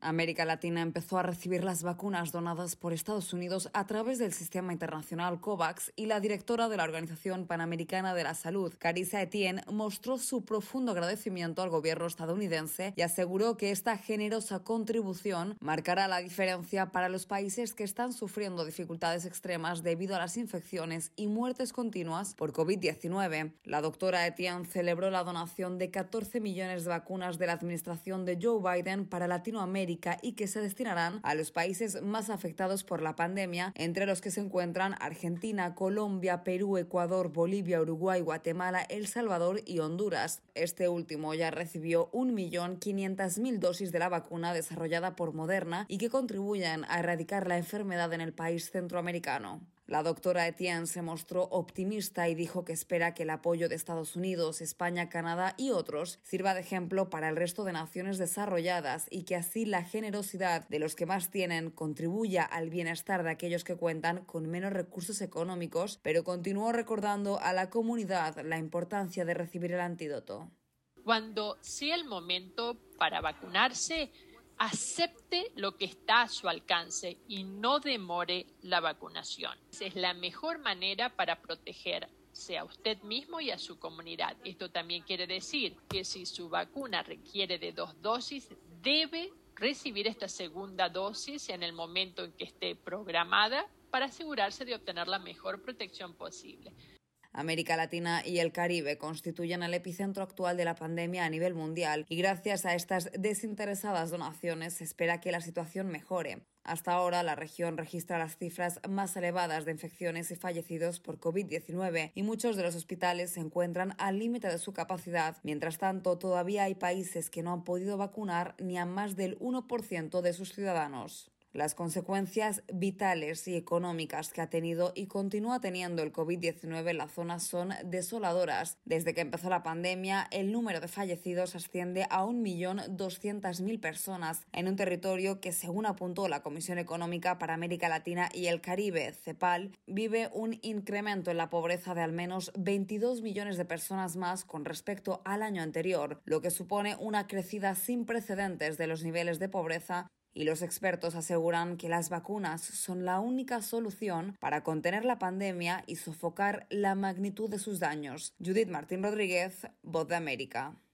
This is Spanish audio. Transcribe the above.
América Latina empezó a recibir las vacunas donadas por Estados Unidos a través del sistema internacional COVAX y la directora de la Organización Panamericana de la Salud, Carissa Etienne, mostró su profundo agradecimiento al gobierno estadounidense y aseguró que esta generosa contribución marcará la diferencia para los países que están sufriendo dificultades extremas debido a las infecciones y muertes continuas por COVID-19. La doctora Etienne celebró la donación de 14 millones de vacunas de la administración de Joe Biden para Latinoamérica y que se destinarán a los países más afectados por la pandemia, entre los que se encuentran Argentina, Colombia, Perú, Ecuador, Bolivia, Uruguay, Guatemala, El Salvador y Honduras. Este último ya recibió 1.500.000 dosis de la vacuna desarrollada por Moderna y que contribuyen a erradicar la enfermedad en el país centroamericano. La doctora Etienne se mostró optimista y dijo que espera que el apoyo de Estados Unidos, España, Canadá y otros sirva de ejemplo para el resto de naciones desarrolladas y que así la generosidad de los que más tienen contribuya al bienestar de aquellos que cuentan con menos recursos económicos, pero continuó recordando a la comunidad la importancia de recibir el antídoto. Cuando sea el momento para vacunarse, acepte lo que está a su alcance y no demore la vacunación. Es la mejor manera para protegerse a usted mismo y a su comunidad. Esto también quiere decir que si su vacuna requiere de 2 dosis, debe recibir esta segunda dosis en el momento en que esté programada para asegurarse de obtener la mejor protección posible. América Latina y el Caribe constituyen el epicentro actual de la pandemia a nivel mundial y gracias a estas desinteresadas donaciones se espera que la situación mejore. Hasta ahora, la región registra las cifras más elevadas de infecciones y fallecidos por COVID-19 y muchos de los hospitales se encuentran al límite de su capacidad. Mientras tanto, todavía hay países que no han podido vacunar ni a más del 1% de sus ciudadanos. Las consecuencias vitales y económicas que ha tenido y continúa teniendo el COVID-19 en la zona son desoladoras. Desde que empezó la pandemia, el número de fallecidos asciende a 1.200.000 personas en un territorio que, según apuntó la Comisión Económica para América Latina y el Caribe, CEPAL, vive un incremento en la pobreza de al menos 22 millones de personas más con respecto al año anterior, lo que supone una crecida sin precedentes de los niveles de pobreza. Y los expertos aseguran que las vacunas son la única solución para contener la pandemia y sofocar la magnitud de sus daños. Judith Martín Rodríguez, Voz de América.